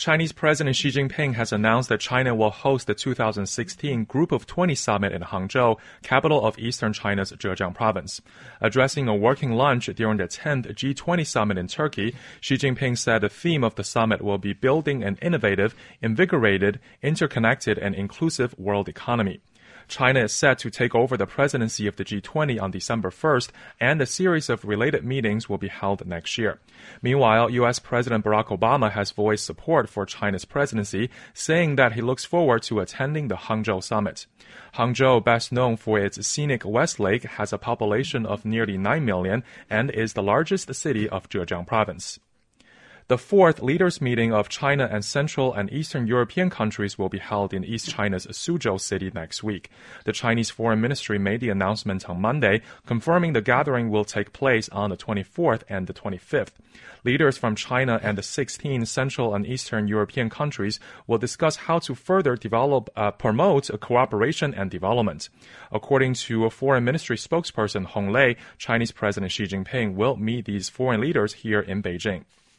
Chinese President Xi Jinping has announced that China will host the 2016 Group of 20 summit in Hangzhou, capital of eastern China's Zhejiang province. Addressing a working lunch during the 10th G20 summit in Turkey, Xi Jinping said the theme of the summit will be building an innovative, invigorated, interconnected, and inclusive world economy. China is set to take over the presidency of the G20 on December 1st, and a series of related meetings will be held next year. Meanwhile, U.S. President Barack Obama has voiced support for China's presidency, saying that he looks forward to attending the Hangzhou summit. Hangzhou, best known for its scenic West Lake, has a population of nearly 9 million and is the largest city of Zhejiang province. The fourth leaders' meeting of China and Central and Eastern European countries will be held in East China's Suzhou city next week. The Chinese Foreign Ministry made the announcement on Monday, confirming the gathering will take place on the 24th and the 25th. Leaders from China and the 16 Central and Eastern European countries will discuss how to further promote cooperation and development. According to a Foreign Ministry spokesperson Hong Lei, Chinese President Xi Jinping will meet these foreign leaders here in Beijing.